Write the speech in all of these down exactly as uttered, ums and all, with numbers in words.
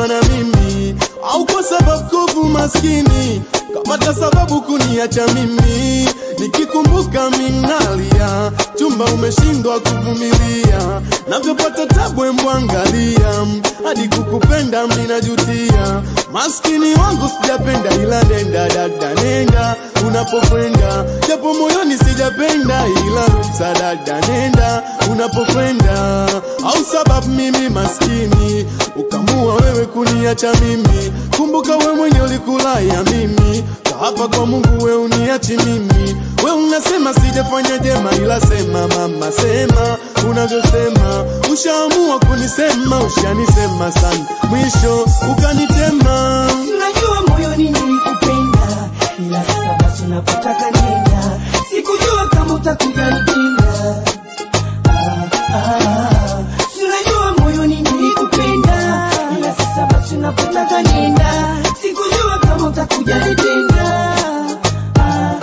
kuwa na mimi, au kwa sababu kovu maskini kapata sababu kuniacha mimi. Nikikumbuka minalia, chumba umeshindwa kuvumilia, navyopata tabu emwangalia, hadi kukupenda minajutia. Maskini wangu sijapenda ila nenda dada nenda unapokwenda, japo moyoni sijapenda ila ruhusa dada nenda unapokwenda. Au sababu mimi maskini ukamua wewe kuniacha mimi, kumbuka wewe mwenye ulikulaya mimi, hapa kwa Mungu wewe uniachi mimi. Wewe unasema sijafanya jema ila sema mama sema unavyosema, ushaamua kunisema ushanisema sana, mwisho ukanitema. Unajua moyoni nilikupenda, ila sasa basi unapotaka nenda, sikujua kama utakuja nipenda. Ah, ah, unajua moyoni nilikupenda, ila sasa basi unapotaka nenda, sikujua kama utakuja nipenda. Ah,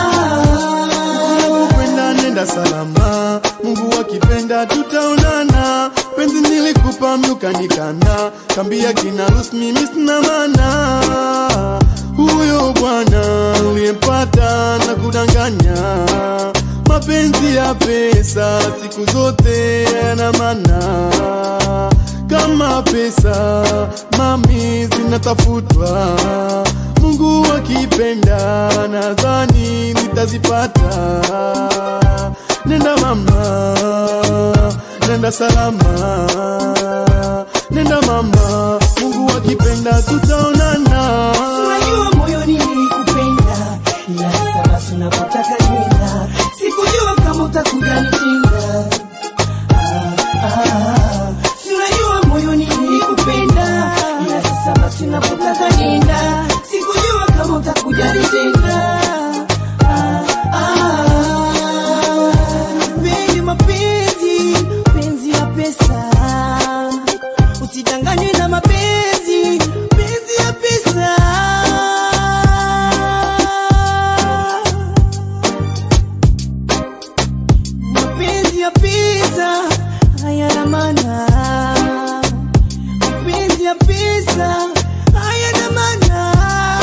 ah, kwenda nenda salama, Mungu akipenda tutaonana. Penzi nilikupa mnukanikana, kambia kina Rus mimi sina maana. Huyo bwana uliyempata na kudanganya, mapenzi ya pesa siku zote yana maana. Kama pesa mami zinatafutwa, Mungu akipenda nadhani nitazipata. Nenda mama, nenda salama, nenda mama, Mungu akipenda tutaonana. unajua moyoni nilikupenda, ila sasa basi unapotaka nenda, sikujua kama utakuja nitinda. Ah, ah, unajua moyoni nilikupenda, ila sasa basi unapotaka nenda, sikujua kama utakuja nitinda. Ah, ah, penzi mapenzi, penzi ya pesa, usidanganywe na mapenzi, penzi ya pesa. Mapenzi ya pesa hayana maana, mapenzi ya pesa hayana maana.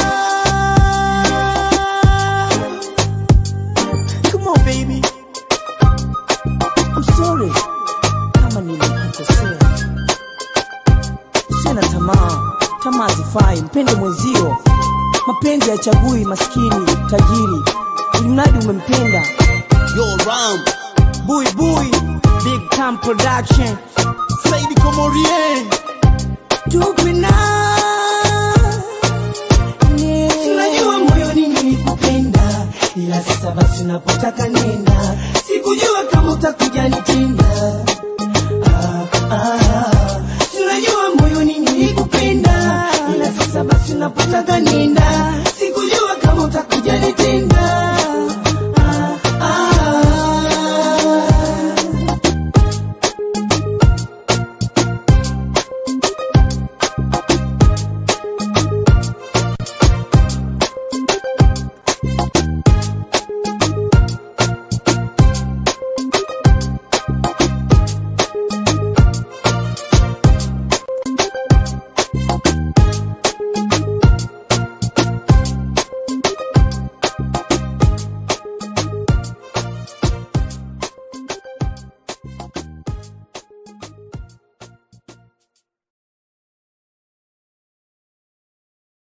Come on baby, I'm sorry kama nilikukosea. Sina tamaa, tamaa zifai, mpende mwenzio. Mapenzi hayachagui maskini tajiri, ilimradi umempenda. Yo Ram, Bui Bui, Big Time Production, Saidi Komorien, tupina. Unajua moyoni nilikupenda, ila sasa basi unapotaka nenda, sikujua kama utakuja nitinda. Ah, ah, unajua moyoni nilikupenda, ila sasa basi unapotaka nenda.